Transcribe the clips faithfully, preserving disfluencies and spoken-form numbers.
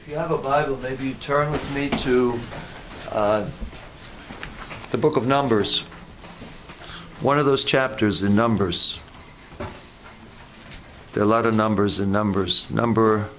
If you have a Bible, maybe you turn with me to uh, the book of Numbers. One of those chapters in Numbers. There are a lot of numbers in Numbers. Number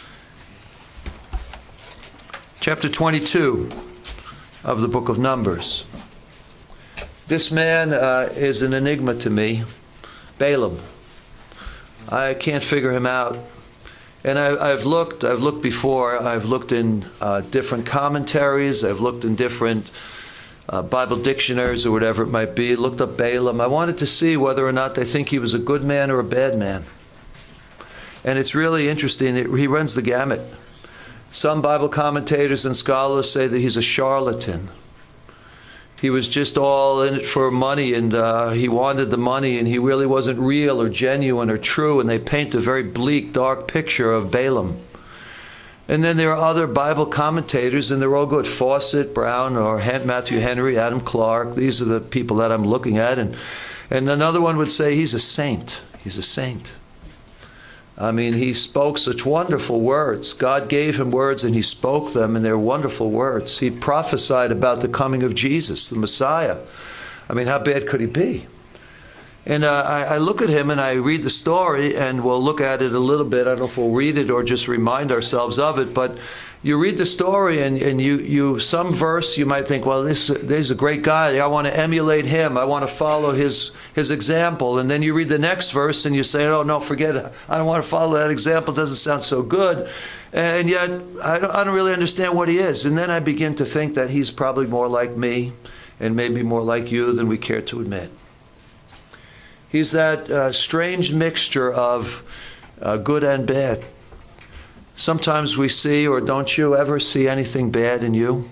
chapter twenty-two of the book of Numbers. This man uh, is an enigma to me. Balaam. I can't figure him out. And I, I've looked, I've looked before, I've looked in uh, different commentaries, I've looked in different uh, Bible dictionaries or whatever it might be, looked up Balaam. I wanted to see whether or not they think he was a good man or a bad man. And it's really interesting, he runs the gamut. Some Bible commentators and scholars say that he's a charlatan. He was just all in it for money, and uh, he wanted the money, and he really wasn't real or genuine or true, and they paint a very bleak, dark picture of Balaam. And then there are other Bible commentators, and they're all good. Fawcett, Brown, or Matthew Henry, Adam Clark. These are the people that I'm looking at. And, and another one would say he's a saint. He's a saint. I mean, he spoke such wonderful words. God gave him words and he spoke them, and they're wonderful words. He prophesied about the coming of Jesus, the Messiah. I mean, how bad could he be? And uh, I, I look at him and I read the story, and we'll look at it a little bit. I don't know if we'll read it or just remind ourselves of it, but you read the story and, and you, you some verse you might think, well, this, this is a great guy. I want to emulate him. I want to follow his, his example. And then you read the next verse and you say, oh, no, forget it. I don't want to follow that example. It doesn't sound so good. And yet I don't, I don't really understand what he is. And then I begin to think that he's probably more like me and maybe more like you than we care to admit. He's that uh, strange mixture of uh, good and bad. Sometimes we see, or don't you ever see anything bad in you?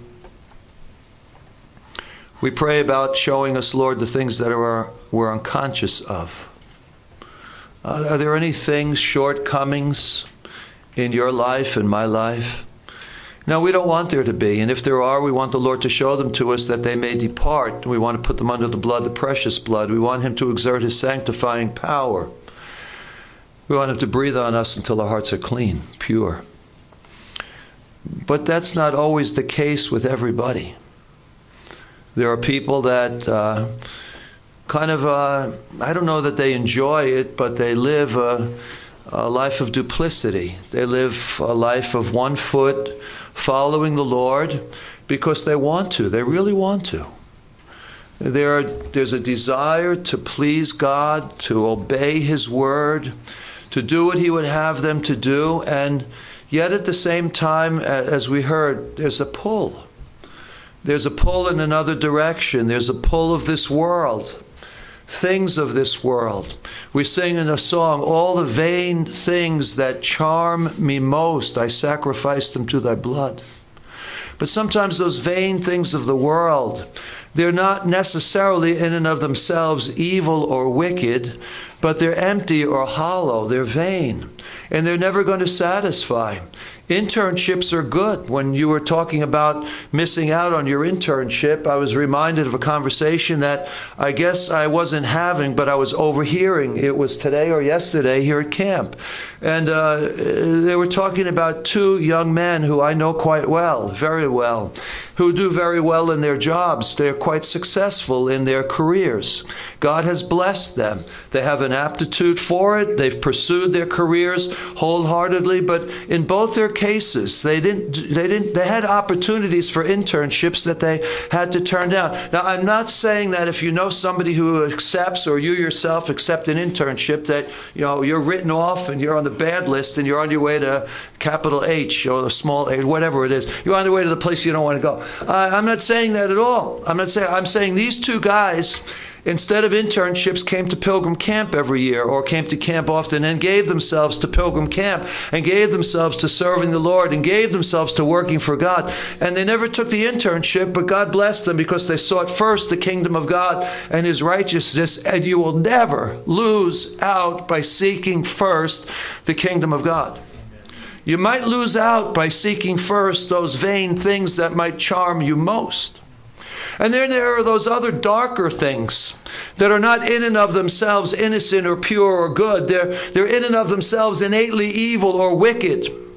We pray about showing us, Lord, the things that are, we're unconscious of. Uh, are there any things, shortcomings in your life and my life? No, we don't want there to be. And if there are, we want the Lord to show them to us that they may depart. We want to put them under the blood, the precious blood. We want him to exert his sanctifying power. We want him to breathe on us until our hearts are clean, pure. But that's not always the case with everybody. There are people that uh, kind of, uh, I don't know that they enjoy it, but they live a, a life of duplicity. They live a life of one foot following the Lord because they want to. They really want to. There are, there's a desire to please God, to obey his word, to do what he would have them to do, and yet at the same time, as we heard, there's a pull. There's a pull in another direction. There's a pull of this world, things of this world. We sing in a song, all the vain things that charm me most, I sacrifice them to thy blood. But sometimes those vain things of the world, they're not necessarily in and of themselves evil or wicked, but they're empty or hollow. They're vain, and they're never going to satisfy. Internships are good. When you were talking about missing out on your internship, I was reminded of a conversation that I guess I wasn't having, but I was overhearing. It was today or yesterday here at camp. And uh, they were talking about two young men who I know quite well, very well, who do very well in their jobs. They're quite successful in their careers. God has blessed them. They have an aptitude for it. They've pursued their careers wholeheartedly, but in both their cases, they didn't, they didn't, they had opportunities for internships that they had to turn down. Now, I'm not saying that if you know somebody who accepts, or you yourself accept an internship, that, you know, you're written off and you're on the bad list and you're on your way to capital H or a small H, whatever it is. You're on the way to the place you don't want to go. Uh, I'm not saying that at all. I'm not saying, I'm saying these two guys, instead of internships, came to Pilgrim Camp every year, or came to camp often, and gave themselves to Pilgrim Camp, and gave themselves to serving the Lord, and gave themselves to working for God. And they never took the internship, but God blessed them because they sought first the kingdom of God and his righteousness, and you will never lose out by seeking first the kingdom of God. You might lose out by seeking first those vain things that might charm you most. And then there are those other darker things that are not in and of themselves innocent or pure or good. They're, they're in and of themselves innately evil or wicked.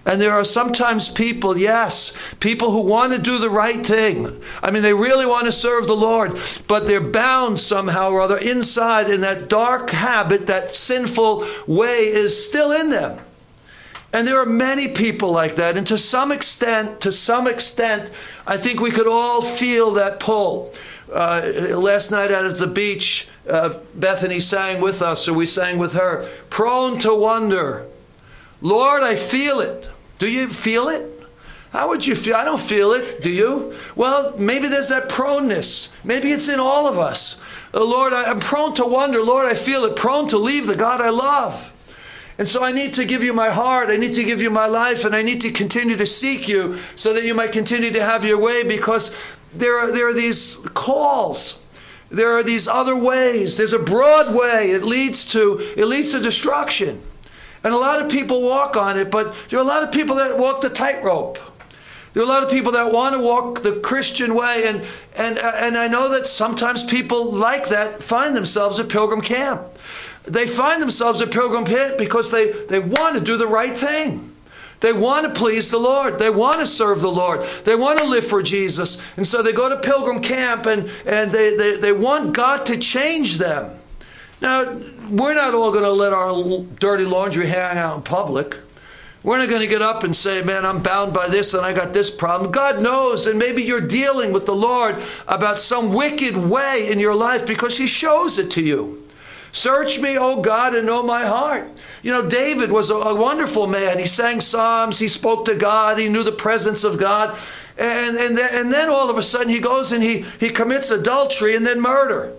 And there are sometimes people, yes, people who want to do the right thing. I mean, they really want to serve the Lord, but they're bound somehow or other inside, in that dark habit, that sinful way is still in them. And there are many people like that. And to some extent, to some extent, I think we could all feel that pull. Uh, last night out at the beach, uh, Bethany sang with us, or we sang with her, prone to wonder. Lord, I feel it. Do you feel it? How would you feel? I don't feel it. Do you? Well, maybe there's that proneness. Maybe it's in all of us. Uh, Lord, I, I'm prone to wonder. Lord, I feel it. Prone to leave the God I love. And so I need to give you my heart. I need to give you my life. And I need to continue to seek you so that you might continue to have your way, because there are, there are these calls. There are these other ways. There's a broad way. It leads to, it leads to destruction. And a lot of people walk on it, but there are a lot of people that walk the tightrope. There are a lot of people that want to walk the Christian way, and and and I know that sometimes people like that find themselves at Pilgrim Camp. They find themselves at Pilgrim Camp because they, they want to do the right thing. They want to please the Lord. They want to serve the Lord. They want to live for Jesus. And so they go to Pilgrim Camp, and, and they, they, they want God to change them. Now, we're not all going to let our dirty laundry hang out in public. We're not going to get up and say, man, I'm bound by this and I got this problem. God knows, and maybe you're dealing with the Lord about some wicked way in your life because he shows it to you. Search me, O God, and know my heart. You know, David was a, a wonderful man. He sang psalms. He spoke to God. He knew the presence of God. And, and, and then all of a sudden he goes and he, he commits adultery and then murder.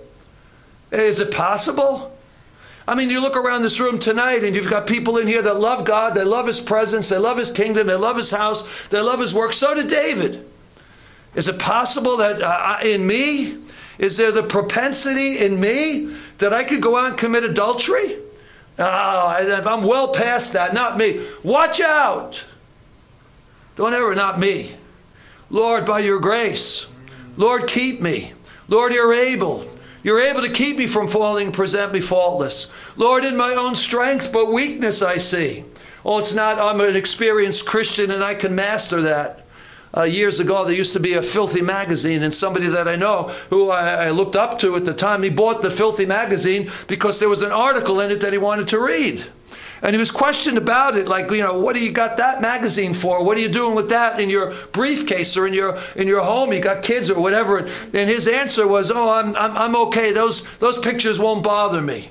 Is it possible? I mean, you look around this room tonight and you've got people in here that love God. They love his presence. They love his kingdom. They love his house. They love his work. So did David. Is it possible that uh, in me, is there the propensity in me that I could go out and commit adultery? Oh, I'm well past that. Not me. Watch out. Don't ever, not me. Lord, by your grace. Lord, keep me. Lord, you're able. You're able to keep me from falling, present me faultless. Lord, in my own strength, but weakness I see. Oh, it's not, I'm an experienced Christian and I can master that. Uh, years ago, there used to be a Filthy magazine, and somebody that I know who I, I looked up to at the time, he bought the Filthy magazine because there was an article in it that he wanted to read. And he was questioned about it, like, you know, what do you got that magazine for? What are you doing with that in your briefcase or in your in your home? You got kids or whatever. And his answer was, oh, I'm I'm, I'm okay. Those those pictures won't bother me.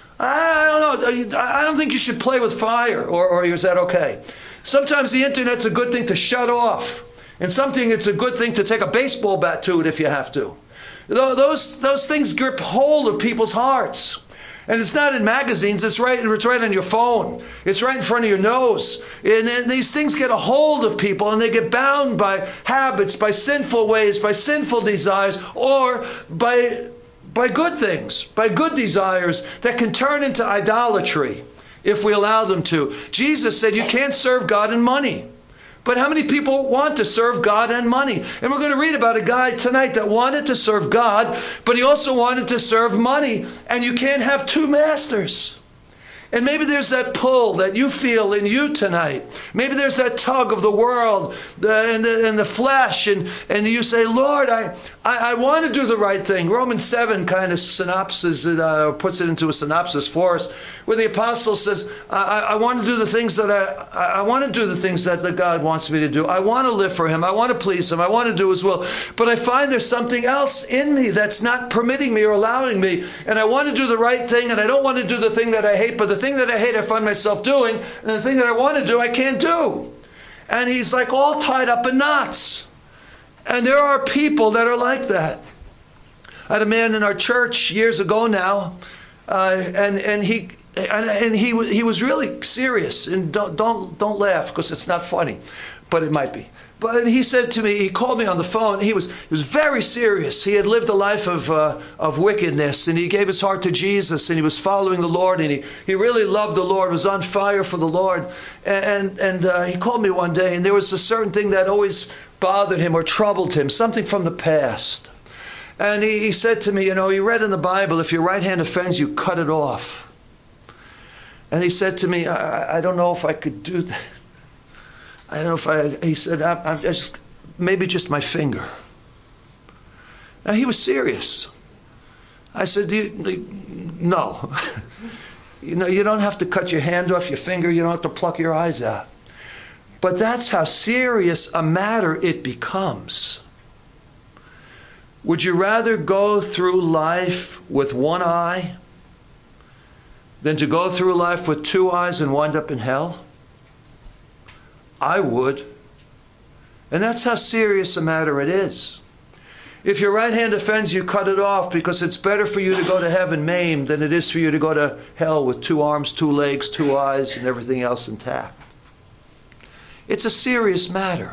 I don't know. I don't think you should play with fire, or, or is that okay? Sometimes the internet's a good thing to shut off. And something it's a good thing to take a baseball bat to it if you have to. Those, those things grip hold of people's hearts. And it's not in magazines, it's right, it's right on your phone. It's right in front of your nose. And, and these things get a hold of people and they get bound by habits, by sinful ways, by sinful desires, or by, by good things, by good desires that can turn into idolatry if we allow them to. Jesus said you can't serve God and money. But how many people want to serve God and money? And we're going to read about a guy tonight that wanted to serve God, but he also wanted to serve money. And you can't have two masters. And maybe there's that pull that you feel in you tonight. Maybe there's that tug of the world the, and, the, and the flesh. And, and you say, Lord, I, I, I want to do the right thing. Romans seven kind of synopsis, uh, puts it into a synopsis for us, where the apostle says, I, I want to do the things that I, I want to do the things that the God wants me to do. I want to live for him. I want to please him. I want to do his will. But I find there's something else in me that's not permitting me or allowing me. And I want to do the right thing, and I don't want to do the thing that I hate, but the The thing that I hate, I find myself doing, and the thing that I want to do, I can't do. And he's like all tied up in knots. And there are people that are like that. I had a man in our church years ago now, uh, and and he and, and he he was really serious. And don't don't don't laugh because it's not funny, but it might be. But he said to me, he called me on the phone. He was he was very serious. He had lived a life of uh, of wickedness, and he gave his heart to Jesus, and he was following the Lord, and he, he really loved the Lord, was on fire for the Lord. And and uh, he called me one day, and there was a certain thing that always bothered him or troubled him, something from the past. And he, he said to me, you know, he read in the Bible, if your right hand offends you, cut it off. And he said to me, I, I don't know if I could do that. I don't know if I, he said, I'm, I'm just, maybe just my finger. Now, he was serious. I said, you, no. You know, you don't have to cut your hand off, your finger. You don't have to pluck your eyes out. But that's how serious a matter it becomes. Would you rather go through life with one eye than to go through life with two eyes and wind up in hell? I would. And that's how serious a matter it is. If your right hand offends you, cut it off, because it's better for you to go to heaven maimed than it is for you to go to hell with two arms, two legs, two eyes, and everything else intact. It's a serious matter.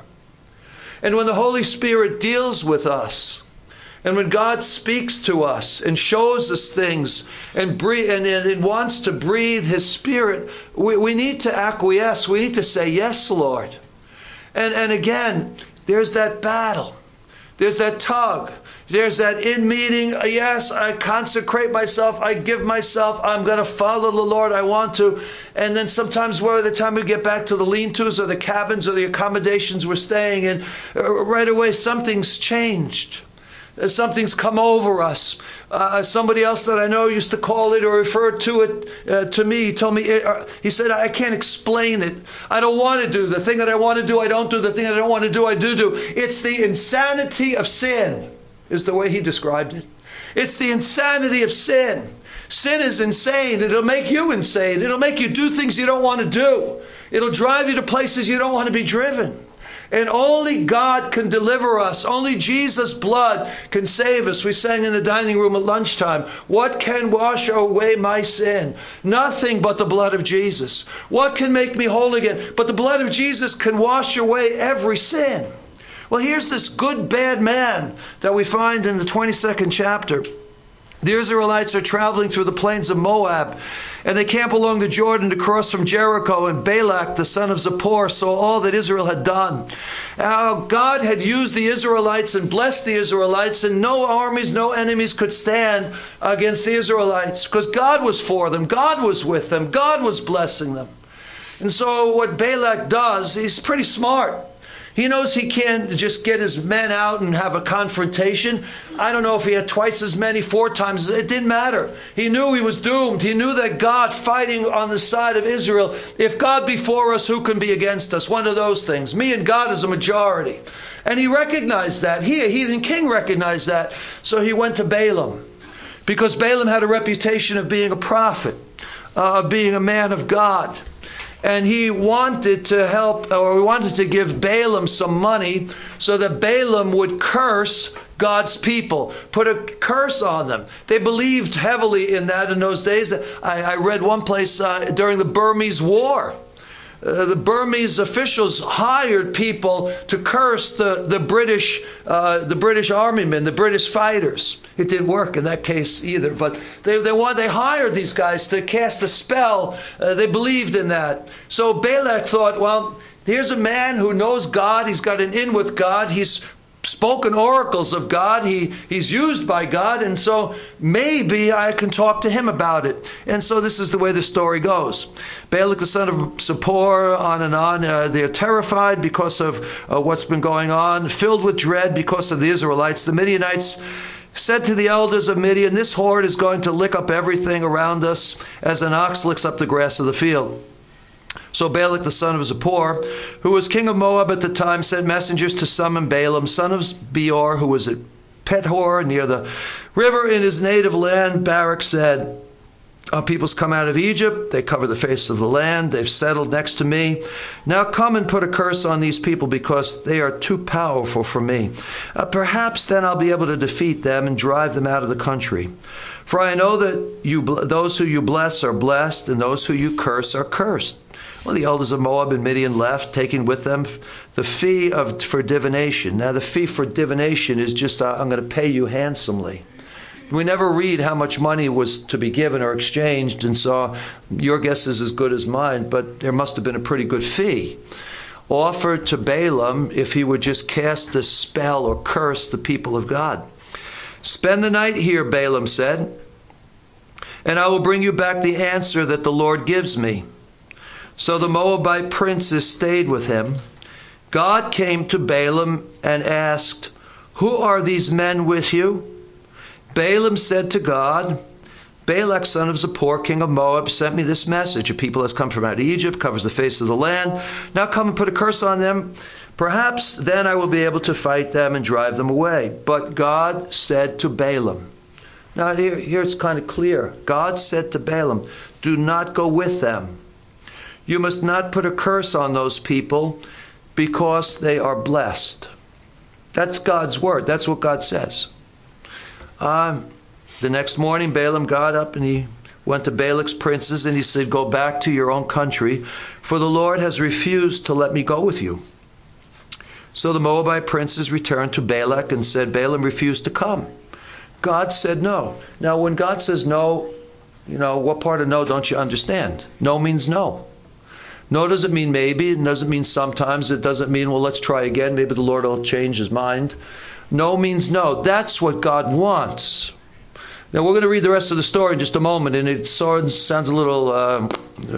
And when the Holy Spirit deals with us, and when God speaks to us and shows us things and, breathe, and, and wants to breathe His Spirit, we, we need to acquiesce. We need to say, yes, Lord. And, and again, there's that battle. There's that tug. There's that in meeting. Yes, I consecrate myself. I give myself. I'm going to follow the Lord. I want to. And then sometimes by the time we get back to the lean-tos or the cabins or the accommodations we're staying in, right away something's changed. Something's come over us. Uh, somebody else that I know used to call it or refer to it uh, to me. He told me, it, uh, he said, I can't explain it. I don't want to do. The thing that I want to do, I don't do. The thing that I don't want to do, I do do. It's the insanity of sin, is the way he described it. It's the insanity of sin. Sin is insane. It'll make you insane. It'll make you do things you don't want to do. It'll drive you to places you don't want to be driven. And only God can deliver us. Only Jesus' blood can save us. We sang in the dining room at lunchtime, what can wash away my sin? Nothing but the blood of Jesus. What can make me whole again? But the blood of Jesus can wash away every sin. Well, here's this good, bad man that we find in the twenty-second chapter. The Israelites are traveling through the plains of Moab, and they camp along the Jordan to cross from Jericho, and Balak, the son of Zippor, saw all that Israel had done. How God had used the Israelites and blessed the Israelites, and no armies, no enemies could stand against the Israelites, because God was for them, God was with them, God was blessing them. And so what Balak does, he's pretty smart. He knows he can't just get his men out and have a confrontation. I don't know if he had twice as many, four times. It didn't matter. He knew he was doomed. He knew that God fighting on the side of Israel. If God be for us, who can be against us? One of those things. Me and God is a majority. And he recognized that. He, a heathen king, recognized that. So he went to Balaam. Because Balaam had a reputation of being a prophet, uh, of being a man of God. And he wanted to help, or he wanted to give Balaam some money so that Balaam would curse God's people, put a curse on them. They believed heavily in that in those days. I, I read one place uh, during the Burmese War. Uh, the Burmese officials hired people to curse the, the British uh, the British army men, the British fighters. It didn't work in that case either, but they they wanted, they hired these guys to cast a spell. Uh, they believed in that. So Balak thought, well, here's a man who knows God. He's got an in with God. He's spoken oracles of God. He, he's used by God. And so maybe I can talk to him about it. And so this is the way the story goes. Balak, the son of Zippor, on and on. Uh, they're terrified because of uh, what's been going on, filled with dread because of the Israelites. The Midianites said to the elders of Midian, this horde is going to lick up everything around us as an ox licks up the grass of the field. So Balak, the son of Zippor, who was king of Moab at the time, sent messengers to summon Balaam, son of Beor, who was at Pethor near the river in his native land. Barak said, our people's come out of Egypt. They cover the face of the land. They've settled next to me. Now come and put a curse on these people because they are too powerful for me. Uh, perhaps then I'll be able to defeat them and drive them out of the country. For I know that you, those who you bless are blessed, and those who you curse are cursed. Well, the elders of Moab and Midian left, taking with them the fee of for divination. Now, the fee for divination is just, uh, I'm going to pay you handsomely. We never read how much money was to be given or exchanged, and so your guess is as good as mine, but there must have been a pretty good fee offered to Balaam if he would just cast the spell or curse the people of God. Spend the night here, Balaam said, and I will bring you back the answer that the Lord gives me. So the Moabite princes stayed with him, God came to Balaam and asked, "Who are these men with you?" Balaam said to God, "Balak, son of Zippor, king of Moab, sent me this message. A people has come from out of Egypt, covers the face of the land. Now come and put a curse on them. Perhaps then I will be able to fight them and drive them away." But God said to Balaam, now here, here it's kind of clear. God said to Balaam, "Do not go with them. You must not put a curse on those people because they are blessed." That's God's word. That's what God says. Um, the next morning, Balaam got up and he went to Balak's princes and he said, "Go back to your own country, for the Lord has refused to let me go with you." So the Moabite princes returned to Balak and said, "Balaam refused to come." God said no. Now, when God says no, you know, what part of no don't you understand? No means no. No doesn't mean maybe. It doesn't mean sometimes. It doesn't mean, well, let's try again. Maybe the Lord will change his mind. No means no. That's what God wants. Now, we're going to read the rest of the story in just a moment, and it sort of sounds a little, uh,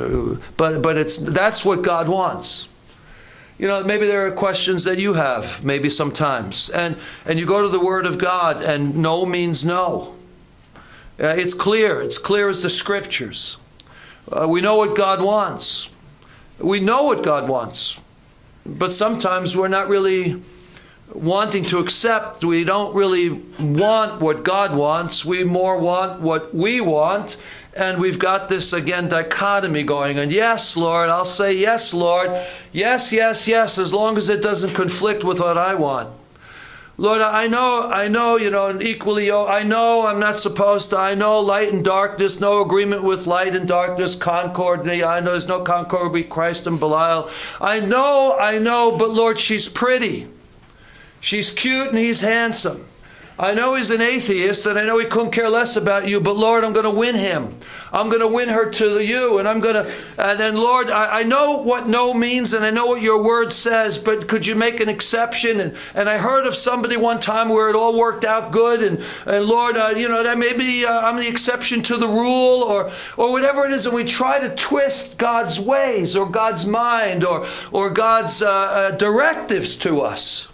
but but it's that's what God wants. You know, maybe there are questions that you have, maybe sometimes, and and you go to the Word of God, and no means no. Uh, it's clear. It's clear as the Scriptures. Uh, we know what God wants. We know what God wants, but sometimes we're not really wanting to accept. We don't really want what God wants. We more want what we want. And we've got this, again, dichotomy going on. Yes, Lord, I'll say yes, Lord. Yes, yes, yes, as long as it doesn't conflict with what I want. Lord, I know, I know, you know, and equally, oh, I know I'm not supposed to. I know light and darkness, no agreement with light and darkness, concord. I know there's no concord between Christ and Belial. I know, I know, but Lord, she's pretty. She's cute and he's handsome. I know he's an atheist and I know he couldn't care less about you, but Lord, I'm going to win him. I'm going to win her to you, and I'm going to, and then Lord, I, I know what no means and I know what your word says, but could you make an exception? And, and I heard of somebody one time where it all worked out good, and, and Lord, uh, you know, that maybe uh, I'm the exception to the rule, or, or whatever it is, and we try to twist God's ways or God's mind or, or God's uh, uh, directives to us.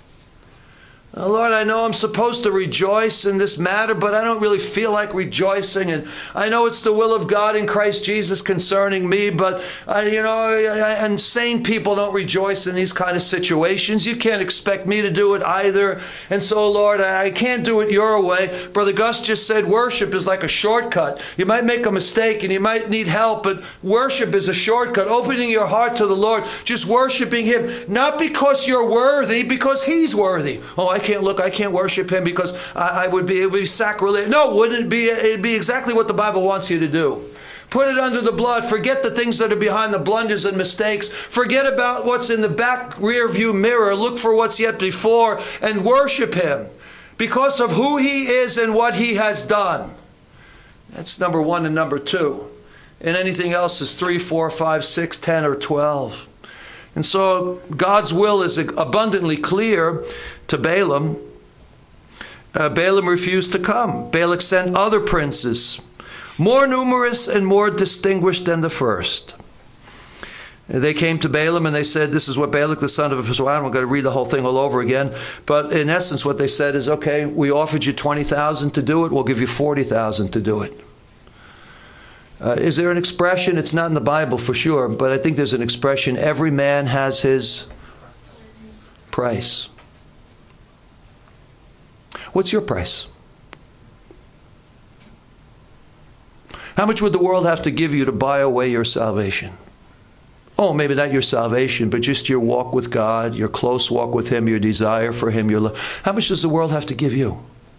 Oh, Lord, I know I'm supposed to rejoice in this matter, but I don't really feel like rejoicing. And I know it's the will of God in Christ Jesus concerning me, but, I, you know, and sane people don't rejoice in these kind of situations. You can't expect me to do it either. And so, Lord, I can't do it your way. Brother Gus just said worship is like a shortcut. You might make a mistake and you might need help, but worship is a shortcut. Opening your heart to the Lord, just worshiping him, not because you're worthy, because he's worthy. Oh, I can't look, I can't worship him because I, I would be, it would be sacrilege. No, wouldn't it be? It'd be exactly what the Bible wants you to do. Put it under the blood. Forget the things that are behind the blunders and mistakes. Forget about what's in the back rear view mirror. Look for what's yet before and worship him because of who he is and what he has done. That's number one and number two. And anything else is three, four, five, six, ten, or twelve. And so God's will is abundantly clear to Balaam. Uh, Balaam refused to come. Balak sent other princes, more numerous and more distinguished than the first. They came to Balaam and they said, this is what Balak, the son of Beor, I'm going to read the whole thing all over again. But in essence, what they said is, okay, we offered you twenty thousand to do it. We'll give you forty thousand to do it. Uh, is there an expression? It's not in the Bible for sure, but I think there's an expression, every man has his price. What's your price? How much would the world have to give you to buy away your salvation? Oh, maybe not your salvation, but just your walk with God, your close walk with him, your desire for him, your love. How much does the world have to give you?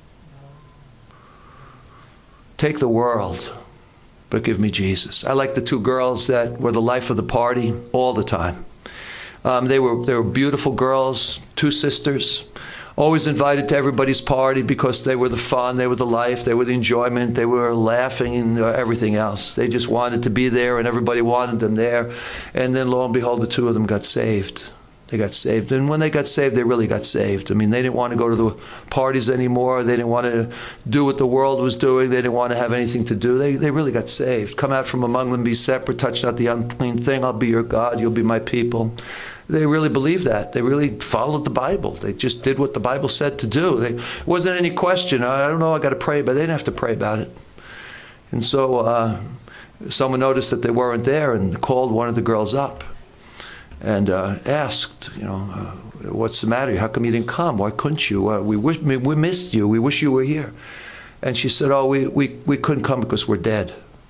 Take the world, but give me Jesus. I like the two girls that were the life of the party all the time. Um, they were they were beautiful girls, two sisters, always invited to everybody's party because they were the fun, they were the life, they were the enjoyment, they were laughing and uh, everything else. They just wanted to be there and everybody wanted them there. And then lo and behold, the two of them got saved. They got saved. And when they got saved, they really got saved. I mean, they didn't want to go to the parties anymore. They didn't want to do what the world was doing. They didn't want to have anything to do. They, they really got saved. Come out from among them, be separate, touch not the unclean thing. I'll be your God. You'll be my people. They really believed that. They really followed the Bible. They just did what the Bible said to do. There wasn't any question. I don't know, I got to pray, but they didn't have to pray about it. And so uh, someone noticed that they weren't there and called one of the girls up and uh, asked, you know, uh, what's the matter? How come you didn't come? Why couldn't you? Uh, we, wish, we missed you. We wish you were here. And she said, oh, we, we, we couldn't come because we're dead.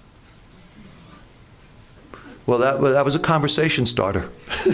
Well, that, that was a conversation starter.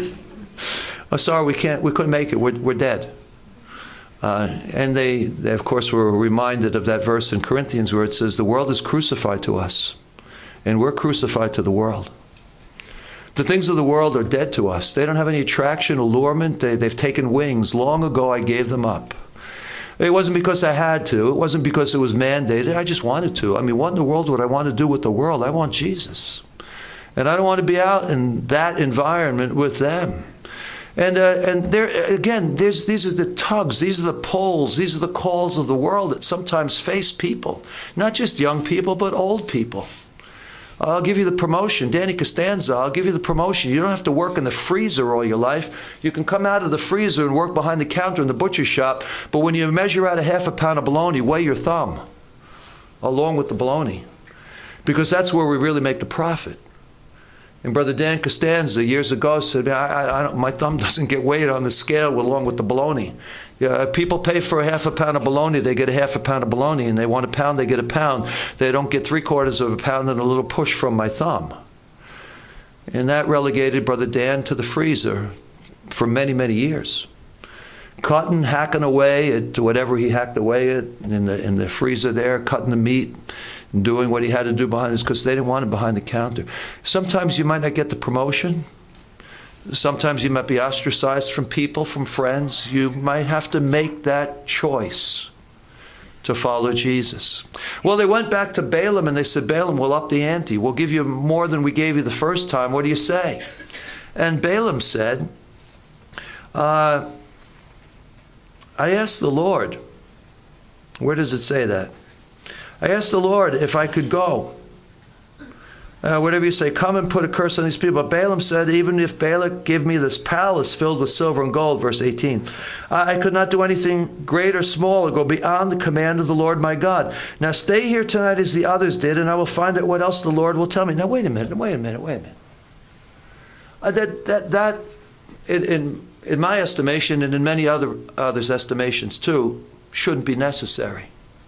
Oh, sorry, we can't. We couldn't make it. We're, we're dead. Uh, and they, they, of course, were reminded of that verse in Corinthians where it says, the world is crucified to us, and we're crucified to the world. The things of the world are dead to us. They don't have any attraction, allurement. They, they've taken wings. Long ago, I gave them up. It wasn't because I had to. It wasn't because it was mandated. I just wanted to. I mean, what in the world would I want to do with the world? I want Jesus. And I don't want to be out in that environment with them. And uh, and there again, there's these are the tugs, these are the pulls, these are the calls of the world that sometimes face people, not just young people, but old people. I'll give you the promotion, Danny Costanza. I'll give you the promotion. You don't have to work in the freezer all your life. You can come out of the freezer and work behind the counter in the butcher shop. But when you measure out a half a pound of bologna, weigh your thumb along with the bologna, because that's where we really make the profit. And Brother Dan Costanza years ago said, I, I, I don't, my thumb doesn't get weighed on the scale along with the bologna. Yeah, people pay for a half a pound of bologna, they get a half a pound of bologna, and they want a pound, they get a pound. They don't get three quarters of a pound and a little push from my thumb. And that relegated Brother Dan to the freezer for many, many years. Cutting, hacking away at whatever he hacked away at in the, in the freezer there, cutting the meat, and doing what he had to do behind this, because they didn't want it behind the counter. Sometimes you might not get the promotion. Sometimes you might be ostracized from people, from friends. You might have to make that choice to follow Jesus. Well, they went back to Balaam and they said, Balaam, we'll up the ante. We'll give you more than we gave you the first time. What do you say? And Balaam said, uh, I asked the Lord. Where does it say that? I asked the Lord if I could go. Uh, whatever you say, come and put a curse on these people. But Balaam said, even if Balak give me this palace filled with silver and gold, verse eighteen, I, I could not do anything great or small or go beyond the command of the Lord my God. Now stay here tonight as the others did, and I will find out what else the Lord will tell me. Now wait a minute, wait a minute, wait a minute. Uh, that, that, that in, in, in my estimation, and in many other others' estimations too, shouldn't be necessary.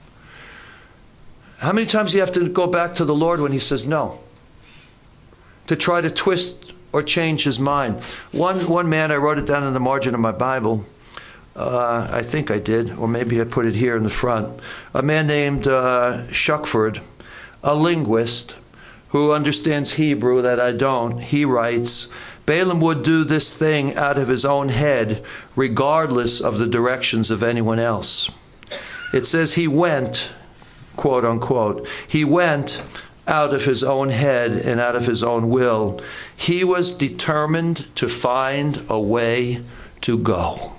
How many times do you have to go back to the Lord when he says no? To try to twist or change his mind. One, one man, I wrote it down in the margin of my Bible. Uh, I think I did, or maybe I put it here in the front. A man named uh, Shuckford, a linguist who understands Hebrew that I don't. He writes, Balaam would do this thing out of his own head, regardless of the directions of anyone else. It says he went, quote unquote, he went out of his own head and out of his own will. He was determined to find a way to go.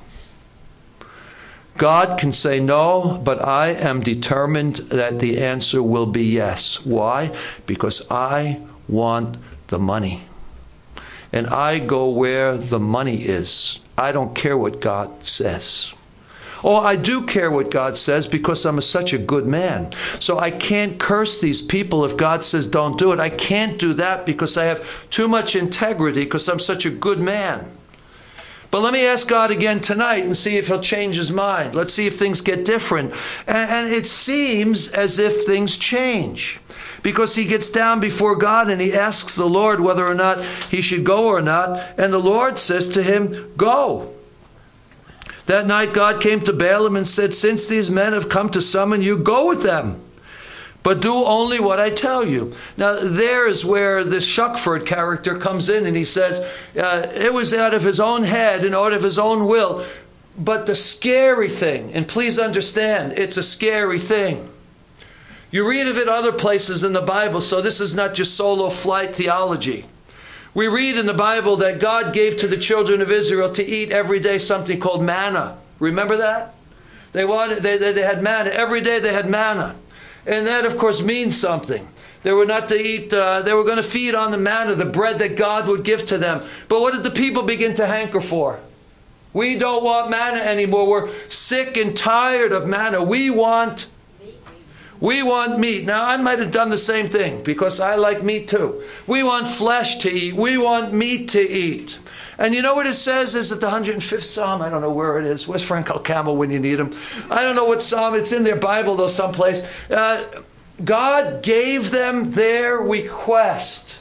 God can say no, but I am determined that the answer will be yes. Why? Because I want the money. And I go where the money is. I don't care what God says. Oh, I do care what God says because I'm a, such a good man. So I can't curse these people if God says don't do it. I can't do that because I have too much integrity because I'm such a good man. But let me ask God again tonight and see if he'll change his mind. Let's see if things get different. And, and it seems as if things change. Because he gets down before God and he asks the Lord whether or not he should go or not. And the Lord says to him, go. That night God came to Balaam and said, since these men have come to summon you, go with them. But do only what I tell you. Now, there's where this Shuckford character comes in and he says, uh, it was out of his own head and out of his own will. But the scary thing, and please understand, it's a scary thing. You read of it other places in the Bible, so this is not just solo flight theology. We read in the Bible that God gave to the children of Israel to eat every day something called manna. Remember that? They wanted, they, they, they had manna. Every day they had manna. And that, of course, means something. They were not to eat, uh, they were going to feed on the manna, the bread that God would give to them. But what did the people begin to hanker for? We don't want manna anymore. We're sick and tired of manna. We want, we want meat. Now, I might have done the same thing because I like meat too. We want flesh to eat. We want meat to eat. And you know what it says? Is it the one hundred fifth Psalm? I don't know where it is. Where's Frank Alcamo when you need him? I don't know what Psalm. It's in their Bible, though, someplace. Uh, God gave them their request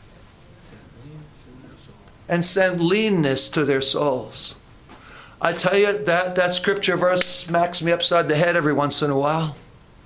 and sent leanness to their souls. I tell you, that, that scripture verse smacks me upside the head every once in a while.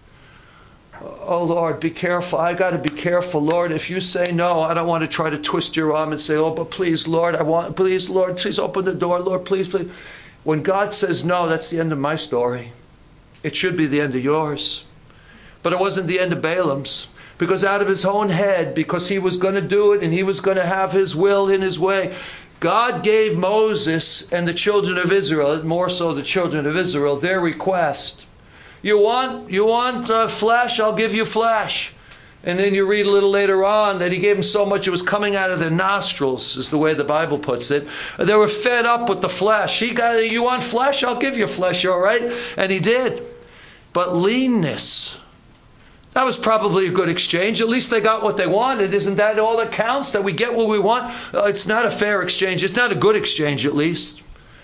Oh, Lord, be careful. I got to be careful, Lord. If you say no, I don't want to try to twist your arm and say, oh, but please, Lord, I want, please, Lord, please open the door. Lord, please, please. When God says no, that's the end of my story. It should be the end of yours. But it wasn't the end of Balaam's, because out of his own head, because he was going to do it and he was going to have his will in his way, God gave Moses and the children of Israel, more so the children of Israel, their request. You want, you want uh, flesh? I'll give you flesh. And then you read a little later on that he gave them so much it was coming out of their nostrils, is the way the Bible puts it. They were fed up with the flesh. He got, you want flesh? I'll give you flesh, all right? And he did. But leanness, that was probably a good exchange. At least they got what they wanted. Isn't that all that counts? That we get what we want? Uh, it's not a fair exchange. It's not a good exchange, at least.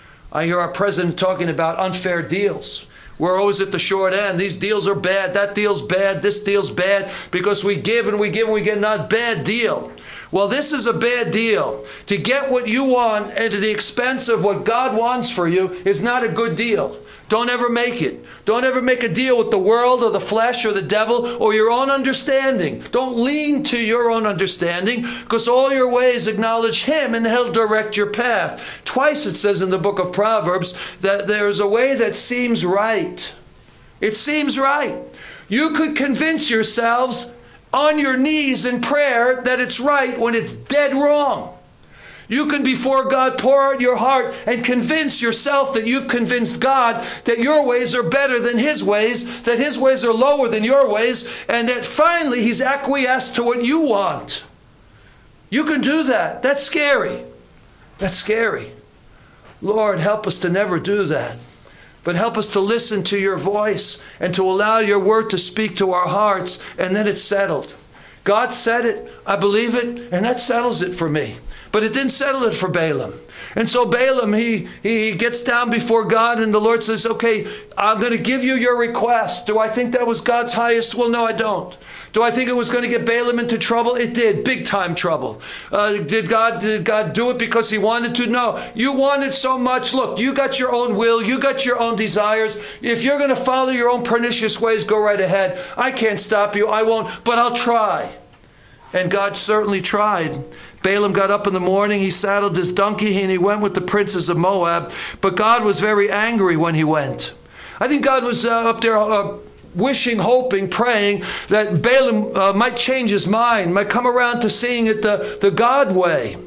I hear our president talking about unfair deals. We're always at the short end. These deals are bad. That deal's bad. This deal's bad. Because we give and we give and we get not bad deal. Well, this is a bad deal. To get what you want at the expense of what God wants for you is not a good deal. Don't ever make it. Don't ever make a deal with the world or the flesh or the devil or your own understanding. Don't lean to your own understanding, because all your ways acknowledge him and he'll direct your path. Twice it says in the book of Proverbs that there's a way that seems right. It seems right. You could convince yourselves on your knees in prayer that it's right when it's dead wrong. You can before God pour out your heart and convince yourself that you've convinced God that your ways are better than his ways, that his ways are lower than your ways, and that finally he's acquiesced to what you want. You can do that. That's scary. That's scary. Lord, help us to never do that. But help us to listen to your voice and to allow your word to speak to our hearts, and then it's settled. God said it, I believe it, and that settles it for me. But it didn't settle it for Balaam. And so Balaam, he, he gets down before God, and the Lord says, okay, I'm going to give you your request. Do I think that was God's highest? Well, no, I don't. Do I think it was going to get Balaam into trouble? It did, big time trouble. Uh, did God, did God do it because he wanted to? No. You wanted so much. Look, you got your own will. You got your own desires. If you're going to follow your own pernicious ways, go right ahead. I can't stop you. I won't, but I'll try. And God certainly tried. Balaam got up in the morning, he saddled his donkey, and he went with the princes of Moab. But God was very angry when he went. I think God was uh, up there uh, wishing, hoping, praying that Balaam uh, might change his mind, might come around to seeing it the, the God way.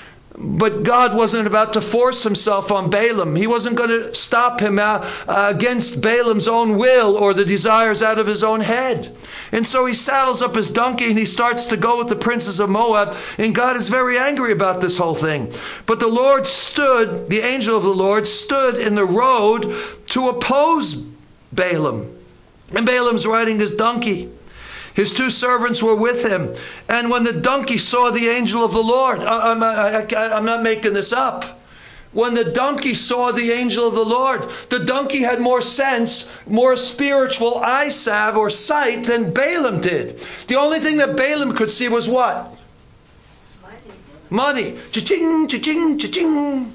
But God wasn't about to force himself on Balaam. He wasn't going to stop him uh, uh, against Balaam's own will or the desires out of his own head. And so he saddles up his donkey and he starts to go with the princes of Moab. And God is very angry about this whole thing. But the Lord stood, the angel of the Lord stood in the road to oppose Balaam. And Balaam's riding his donkey. His two servants were with him. And when the donkey saw the angel of the Lord, I, I'm, I, I, I'm not making this up. When the donkey saw the angel of the Lord, the donkey had more sense, more spiritual eye salve or sight than Balaam did. The only thing that Balaam could see was what? Money. Money. Cha-ching, cha-ching, cha-ching.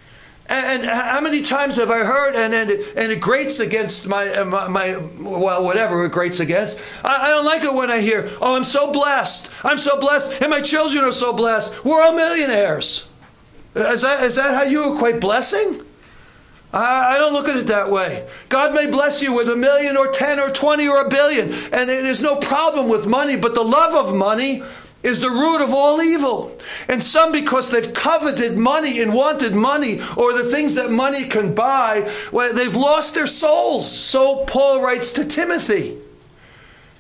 And how many times have I heard, and and, and it grates against my, my, my, well, whatever it grates against. I, I don't like it when I hear, oh, I'm so blessed. I'm so blessed. And my children are so blessed. We're all millionaires. Is that, is that how you equate blessing? I, I don't look at it that way. God may bless you with a million or ten or twenty or a billion. And there's no problem with money, but the love of money is the root of all evil. And some, because they've coveted money and wanted money or the things that money can buy, well, they've lost their souls. So Paul writes to Timothy.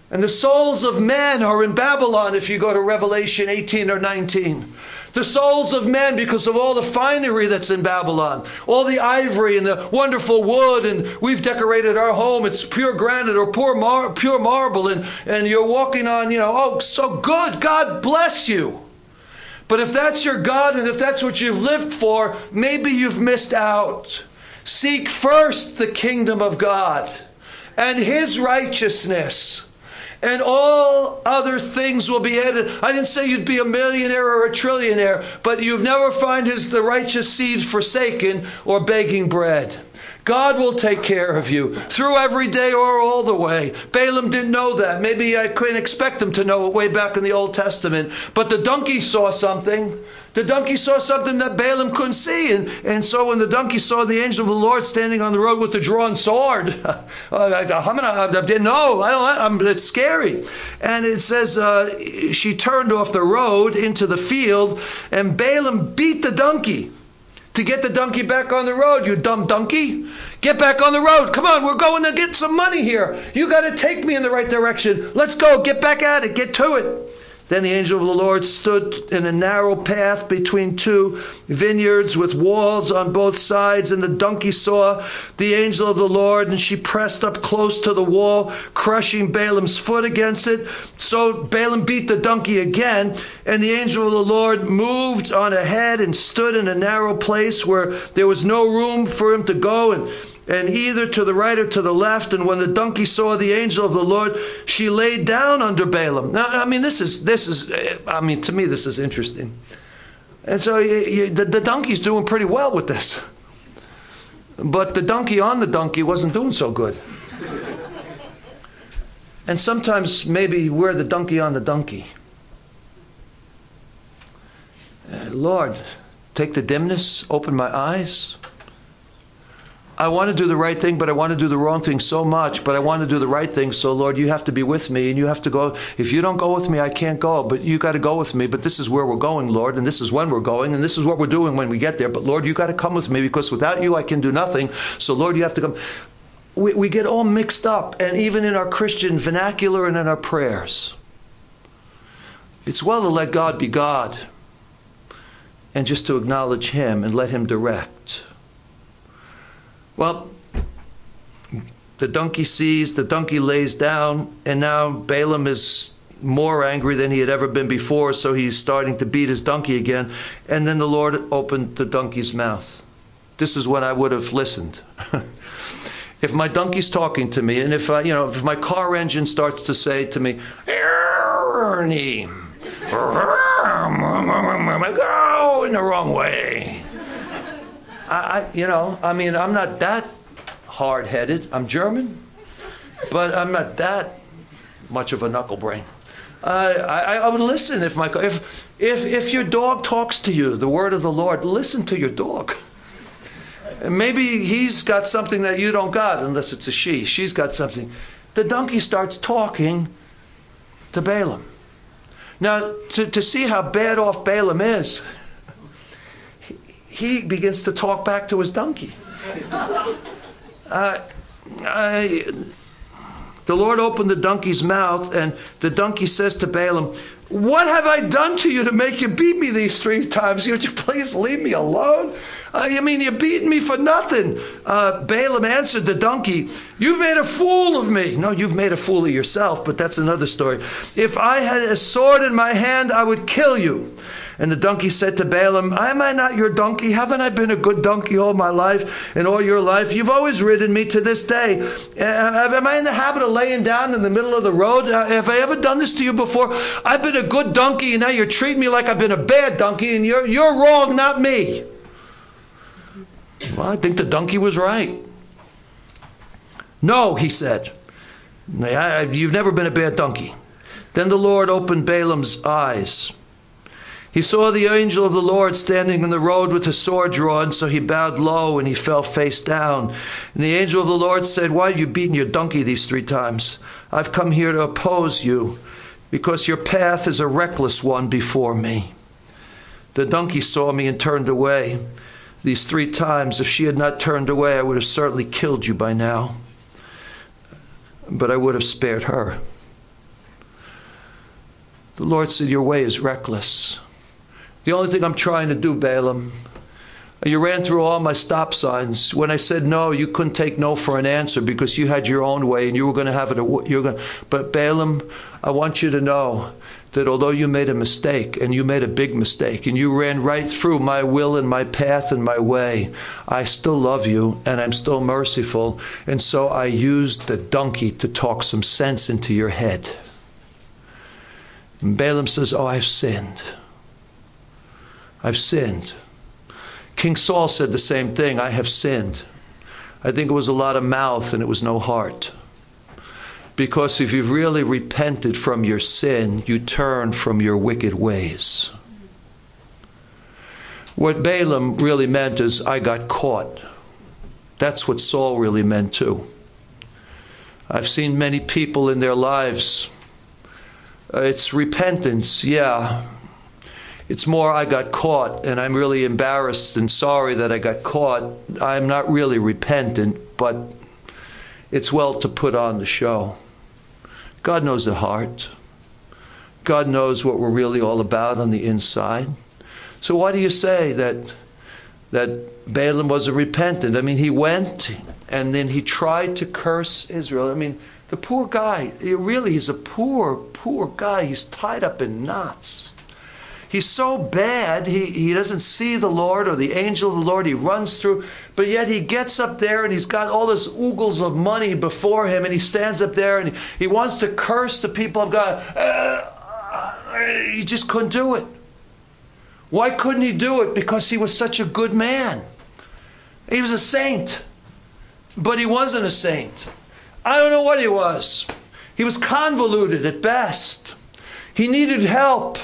And the souls of men are in Babylon if you go to Revelation eighteen or nineteen. The souls of men, because of all the finery that's in Babylon, all the ivory and the wonderful wood, and we've decorated our home. It's pure granite or pure, mar- pure marble, and, and you're walking on, you know, oh, so good. God bless you. But if that's your God and if that's what you've lived for, maybe you've missed out. Seek first the kingdom of God and his righteousness, and all other things will be added. I didn't say you'd be a millionaire or a trillionaire, but you've never find his the righteous seed forsaken or begging bread. God will take care of you through every day or all the way. Balaam didn't know that. Maybe I couldn't expect him to know it way back in the Old Testament. But the donkey saw something. The donkey saw something that Balaam couldn't see. And, and so when the donkey saw the angel of the Lord standing on the road with the drawn sword, I didn't know. I don't, I'm, it's scary. And it says uh, she turned off the road into the field, and Balaam beat the donkey to get the donkey back on the road. You dumb donkey. Get back on the road. Come on, we're going to get some money here. You got to take me in the right direction. Let's go. Get back at it. Get to it. Then the angel of the Lord stood in a narrow path between two vineyards with walls on both sides. And the donkey saw the angel of the Lord, and she pressed up close to the wall, crushing Balaam's foot against it. So Balaam beat the donkey again, and the angel of the Lord moved on ahead and stood in a narrow place where there was no room for him to go, and and either to the right or to the left. And when the donkey saw the angel of the Lord, she laid down under Balaam. Now, I mean, this is, this is, I mean, to me, this is interesting. And so you, you, the, the donkey's doing pretty well with this. But the donkey on the donkey wasn't doing so good. And sometimes maybe we're the donkey on the donkey. Uh, Lord, take the dimness, open my eyes. I want to do the right thing, but I want to do the wrong thing so much, but I want to do the right thing. So Lord, you have to be with me, and you have to go. If you don't go with me, I can't go, but you got to go with me. But this is where we're going, Lord, and this is when we're going, and this is what we're doing when we get there. But Lord, you got to come with me, because without you, I can do nothing. So Lord, you have to come. We, we get all mixed up, and even in our Christian vernacular and in our prayers. It's well to let God be God and just to acknowledge him and let him direct. Well, the donkey sees, the donkey lays down, and now Balaam is more angry than he had ever been before, so he's starting to beat his donkey again. And then the Lord opened the donkey's mouth. This is when I would have listened. If my donkey's talking to me, and if I, you know, if my car engine starts to say to me, Ernie, go in the wrong way. I, you know, I mean, I'm not that hard-headed. I'm German, but I'm not that much of a knuckle brain. Uh, I, I would listen if my if if if your dog talks to you, the word of the Lord. Listen to your dog. And maybe he's got something that you don't got, unless it's a she. She's got something. The donkey starts talking to Balaam. Now, to to see how bad off Balaam is, he begins to talk back to his donkey. Uh, I, the Lord opened the donkey's mouth, and the donkey says to Balaam, what have I done to you to make you beat me these three times? Would you please leave me alone? Uh, I mean, you're beating me for nothing. Uh, Balaam answered the donkey, you've made a fool of me. No, you've made a fool of yourself, but that's another story. If I had a sword in my hand, I would kill you. And the donkey said to Balaam, am I not your donkey? Haven't I been a good donkey all my life and all your life? You've always ridden me to this day. Uh, am I in the habit of laying down in the middle of the road? Uh, have I ever done this to you before? I've been a good donkey, and now you're treating me like I've been a bad donkey, and you're, you're wrong, not me. Well, I think the donkey was right. No, he said, you've never been a bad donkey. Then the Lord opened Balaam's eyes. He saw the angel of the Lord standing in the road with his sword drawn, so he bowed low and he fell face down. And the angel of the Lord said, why have you beaten your donkey these three times? I've come here to oppose you, because your path is a reckless one before me. The donkey saw me and turned away. These three times, if she had not turned away, I would have certainly killed you by now. But I would have spared her. The Lord said, your way is reckless. The only thing I'm trying to do, Balaam, you ran through all my stop signs. When I said no, you couldn't take no for an answer because you had your own way and you were going to have it. You're going. But Balaam, I want you to know that although you made a mistake, and you made a big mistake, and you ran right through my will and my path and my way, I still love you and I'm still merciful. And so I used the donkey to talk some sense into your head. And Balaam says, oh, I've sinned. I've sinned. King Saul said the same thing. I have sinned. I think it was a lot of mouth and it was no heart. Because if you've really repented from your sin, you turn from your wicked ways. What Balaam really meant is, I got caught. That's what Saul really meant too. I've seen many people in their lives. Uh, it's repentance, yeah. It's more, I got caught, and I'm really embarrassed and sorry that I got caught. I'm not really repentant, but it's well to put on the show. God knows the heart. God knows what we're really all about on the inside. So why do you say that, that Balaam wasn't repentant? I mean, he went, and then he tried to curse Israel. I mean, the poor guy, really, he's a poor, poor guy. He's tied up in knots. He's so bad, he, he doesn't see the Lord or the angel of the Lord. He runs through, but yet he gets up there and he's got all this oogles of money before him, and he stands up there and he, he wants to curse the people of God. Uh, he just couldn't do it. Why couldn't he do it? Because he was such a good man. He was a saint, but he wasn't a saint. I don't know what he was. He was convoluted at best. He needed help.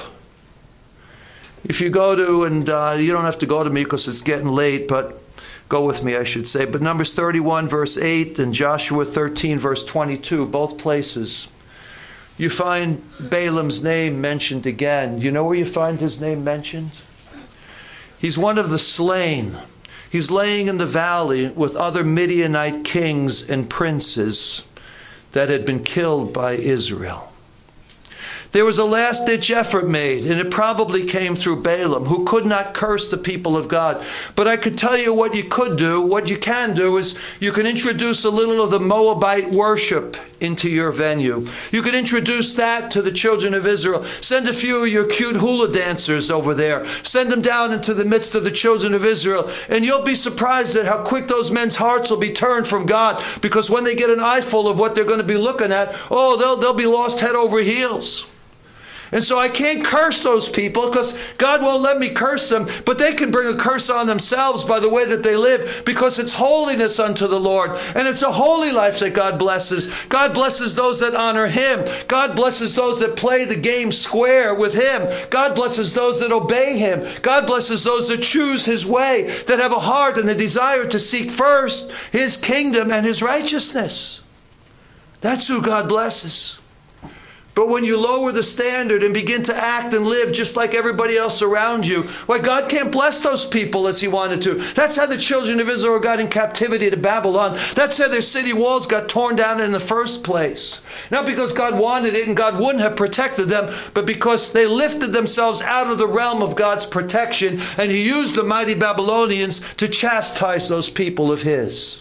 If you go to, and uh, you don't have to go to me because it's getting late, but go with me, I should say. But Numbers thirty-one, verse eight, and Joshua thirteen, verse twenty-two, both places, you find Balaam's name mentioned again. You know where you find his name mentioned? He's one of the slain. He's laying in the valley with other Midianite kings and princes that had been killed by Israel. There was a last-ditch effort made, and it probably came through Balaam, who could not curse the people of God. But I could tell you what you could do. What you can do is you can introduce a little of the Moabite worship into your venue. You can introduce that to the children of Israel. Send a few of your cute hula dancers over there. Send them down into the midst of the children of Israel. And you'll be surprised at how quick those men's hearts will be turned from God. Because when they get an eyeful of what they're going to be looking at, oh, they'll, they'll be lost head over heels. And so I can't curse those people because God won't let me curse them, but they can bring a curse on themselves by the way that they live, because it's holiness unto the Lord. And it's a holy life that God blesses. God blesses those that honor Him. God blesses those that play the game square with Him. God blesses those that obey Him. God blesses those that choose His way, that have a heart and a desire to seek first His kingdom and His righteousness. That's who God blesses. But when you lower the standard and begin to act and live just like everybody else around you, why, God can't bless those people as He wanted to. That's how the children of Israel got in captivity to Babylon. That's how their city walls got torn down in the first place. Not because God wanted it and God wouldn't have protected them, but because they lifted themselves out of the realm of God's protection, and He used the mighty Babylonians to chastise those people of His.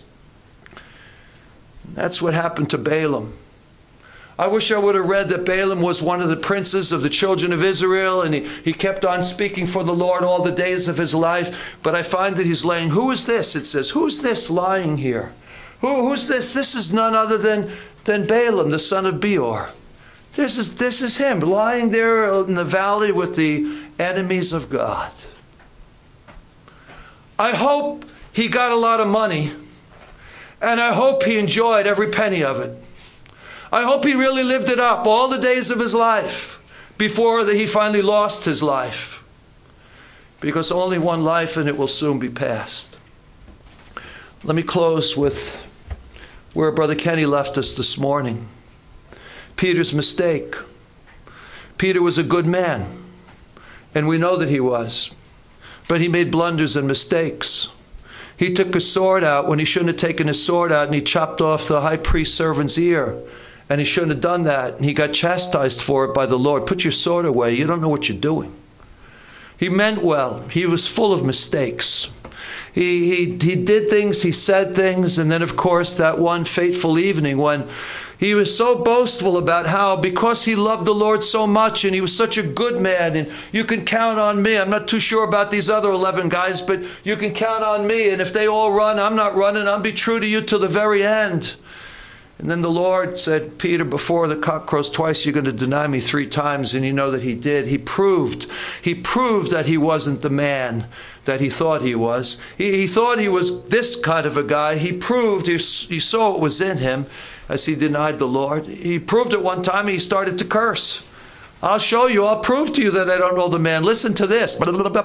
That's what happened to Balaam. I wish I would have read that Balaam was one of the princes of the children of Israel, and he, he kept on speaking for the Lord all the days of his life. But I find that he's laying, who is this? It says, who's this lying here? Who, who's this? This is none other than, than Balaam, the son of Beor. This is, this is him lying there in the valley with the enemies of God. I hope he got a lot of money, and I hope he enjoyed every penny of it. I hope he really lived it up all the days of his life before he finally lost his life. Because only one life and it will soon be past. Let me close with where Brother Kenny left us this morning. Peter's mistake. Peter was a good man, and we know that he was. But he made blunders and mistakes. He took his sword out when he shouldn't have taken his sword out, and he chopped off the high priest's servant's ear. And he shouldn't have done that. And he got chastised for it by the Lord. Put your sword away. You don't know what you're doing. He meant well. He was full of mistakes. He, he, he did things, he said things, and then, of course, that one fateful evening when he was so boastful about how, because he loved the Lord so much and he was such a good man, and you can count on me. I'm not too sure about these other eleven guys, but you can count on me. And if they all run, I'm not running. I'll be true to you till the very end. And then the Lord said, Peter, before the cock crows twice, you're going to deny me three times. And you know that he did. He proved, he proved that he wasn't the man that he thought he was. He, he thought he was this kind of a guy. He proved, he, he saw it was in him as he denied the Lord. He proved it one time. He started to curse. I'll show you. I'll prove to you that I don't know the man. Listen to this.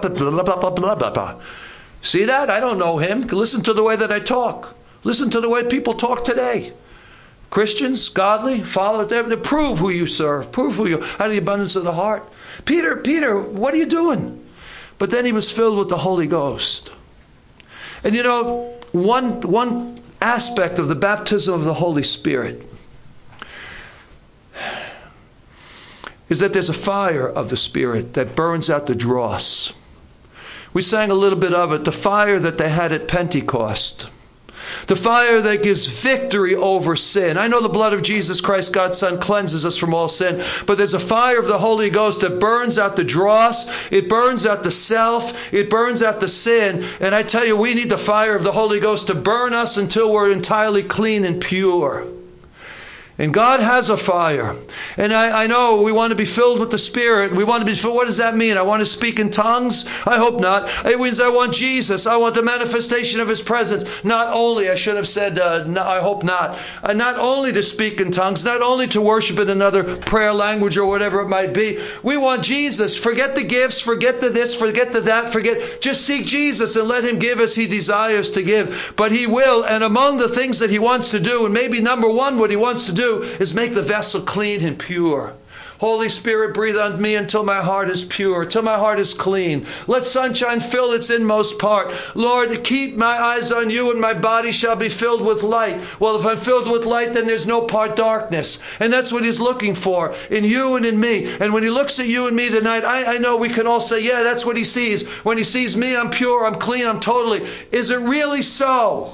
See that? I don't know him. Listen to the way that I talk. Listen to the way people talk today. Christians, godly, follow them to prove who you serve, prove who you, out of the abundance of the heart. Peter, Peter, what are you doing? But then he was filled with the Holy Ghost. And you know, one, one aspect of the baptism of the Holy Spirit is that there's a fire of the Spirit that burns out the dross. We sang a little bit of it, the fire that they had at Pentecost. The fire that gives victory over sin. I know the blood of Jesus Christ, God's Son, cleanses us from all sin. But there's a fire of the Holy Ghost that burns out the dross. It burns out the self. It burns out the sin. And I tell you, we need the fire of the Holy Ghost to burn us until we're entirely clean and pure. And God has a fire. And I, I know we want to be filled with the Spirit. We want to be filled. What does that mean? I want to speak in tongues? I hope not. It means I want Jesus. I want the manifestation of his presence. Not only, I should have said, uh, no, I hope not. Uh, not only to speak in tongues, not only to worship in another prayer language or whatever it might be. We want Jesus. Forget the gifts, forget the this, forget the that, forget. Just seek Jesus and let him give as he desires to give. But he will. And among the things that he wants to do, and maybe number one, what he wants to do, is make the vessel clean and pure. Holy Spirit, breathe on me until my heart is pure, till my heart is clean. Let sunshine fill its inmost part. Lord, keep my eyes on you and my body shall be filled with light. Well, if I'm filled with light, then there's no part darkness. And that's what he's looking for in you and in me. And when he looks at you and me tonight, I, I know we can all say, yeah, that's what he sees. When he sees me, I'm pure, I'm clean, I'm totally. Is it really so?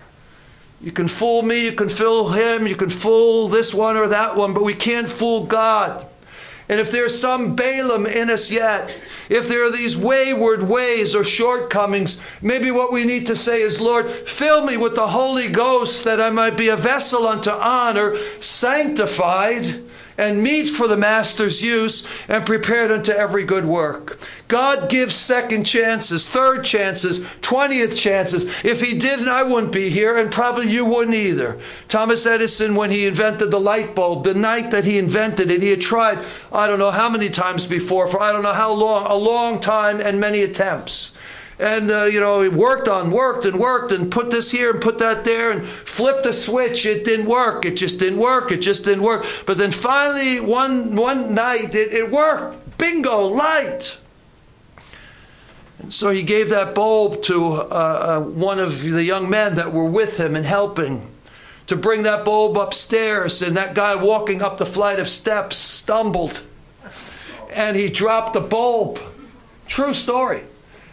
You can fool me, you can fool him, you can fool this one or that one, but we can't fool God. And if there's some Balaam in us yet, if there are these wayward ways or shortcomings, maybe what we need to say is, Lord, fill me with the Holy Ghost that I might be a vessel unto honor, sanctified, and meet for the Master's use, and prepared unto every good work. God gives second chances, third chances, twentieth chances. If he didn't, I wouldn't be here, and probably you wouldn't either. Thomas Edison, when he invented the light bulb, the night that he invented it, he had tried, I don't know how many times before, for I don't know how long, a long time and many attempts. And, uh, you know, he worked on, worked and worked and put this here and put that there and flipped a switch. It didn't work. It just didn't work. It just didn't work. But then finally, one one night, it, it worked. Bingo, light. And so he gave that bulb to uh, uh, one of the young men that were with him and helping to bring that bulb upstairs. And that guy walking up the flight of steps stumbled. And he dropped the bulb. True story.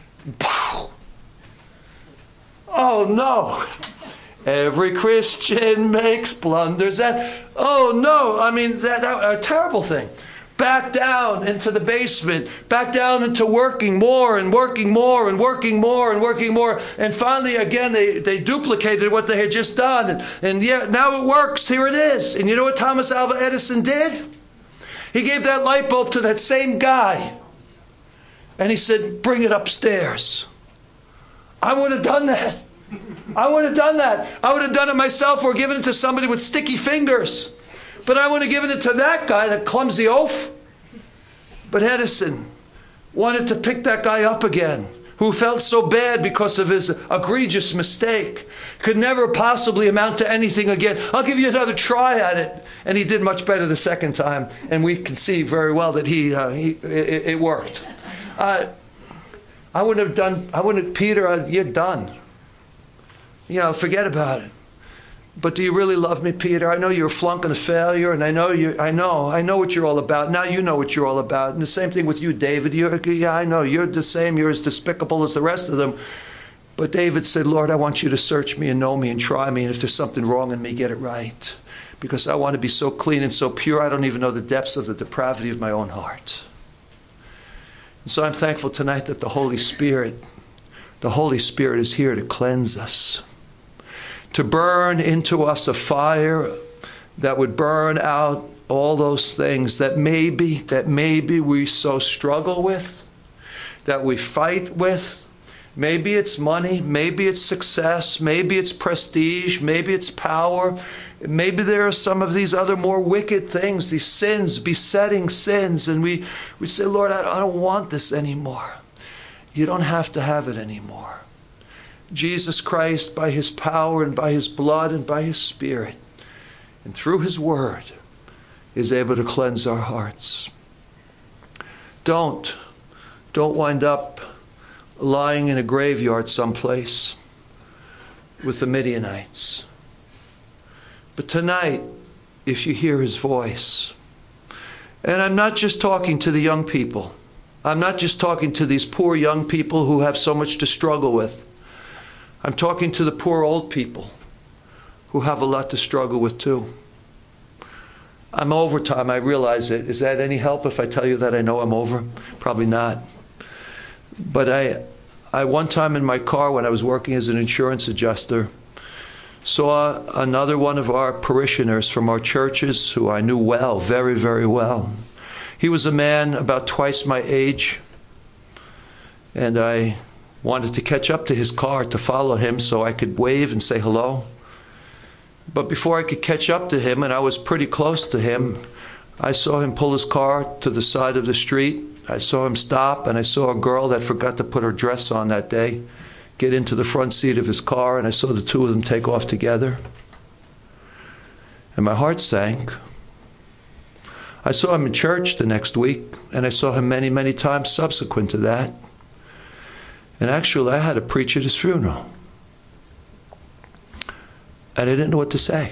Oh no, every Christian makes blunders. And oh no, I mean, that, that a terrible thing. Back down into the basement, back down into working more and working more and working more and working more. And finally, again, they, they duplicated what they had just done. And, and yeah, now it works. Here it is. And you know what Thomas Alva Edison did? He gave that light bulb to that same guy. And he said, bring it upstairs. I would have done that. I would have done that. I would have done it myself or given it to somebody with sticky fingers. But I would have given it to that guy, that clumsy oaf. But Edison wanted to pick that guy up again, who felt so bad because of his egregious mistake, could never possibly amount to anything again. I'll give you another try at it. And he did much better the second time. And we can see very well that he, uh, he it, it worked. Uh, I wouldn't have done, I wouldn't have, Peter, uh, you're done. You know, forget about it. But do you really love me, Peter? I know you're a flunk and a failure, and I know you. I know. I know what you're all about. Now you know what you're all about. And the same thing with you, David. You're, yeah, I know. You're the same. You're as despicable as the rest of them. But David said, Lord, I want you to search me and know me and try me. And if there's something wrong in me, get it right. Because I want to be so clean and so pure, I don't even know the depths of the depravity of my own heart. And so I'm thankful tonight that the Holy Spirit, the Holy Spirit is here to cleanse us, to burn into us a fire that would burn out all those things that maybe, that maybe we so struggle with, that we fight with. Maybe it's money, maybe it's success, maybe it's prestige, maybe it's power. Maybe there are some of these other more wicked things, these sins, besetting sins, and we, we say, Lord, I don't want this anymore. You don't have to have it anymore. Jesus Christ, by his power and by his blood and by his Spirit and through his word, is able to cleanse our hearts. Don't, don't wind up lying in a graveyard someplace with the Midianites. But tonight, if you hear his voice, and I'm not just talking to the young people, I'm not just talking to these poor young people who have so much to struggle with. I'm talking to the poor old people who have a lot to struggle with too. I'm over, Tom, I realize it. Is that any help if I tell you that I know I'm over? Probably not. But I, I one time in my car when I was working as an insurance adjuster, saw another one of our parishioners from our churches who I knew well, very, very well. He was a man about twice my age, and I wanted to catch up to his car to follow him so I could wave and say hello. But before I could catch up to him, and I was pretty close to him, I saw him pull his car to the side of the street. I saw him stop, and I saw a girl that forgot to put her dress on that day get into the front seat of his car, and I saw the two of them take off together. And my heart sank. I saw him in church the next week, and I saw him many, many times subsequent to that. And actually, I had to preach at his funeral. And I didn't know what to say.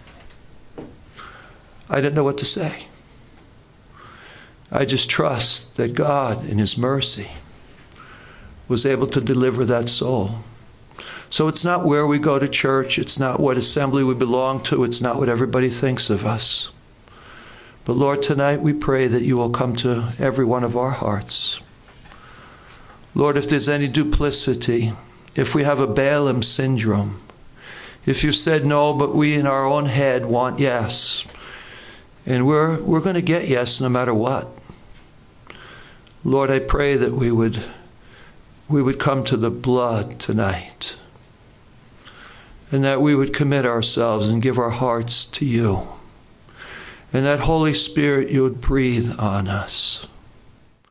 I didn't know what to say. I just trust that God, in his mercy, was able to deliver that soul. So it's not where we go to church. It's not what assembly we belong to. It's not what everybody thinks of us. But Lord, tonight we pray that you will come to every one of our hearts. Lord, if there's any duplicity, if we have a Balaam syndrome, if you've said no, but we in our own head want yes, and we're, we're going to get yes no matter what. Lord, I pray that we would we would come to the blood tonight, and that we would commit ourselves and give our hearts to you, and that Holy Spirit, you would breathe on us.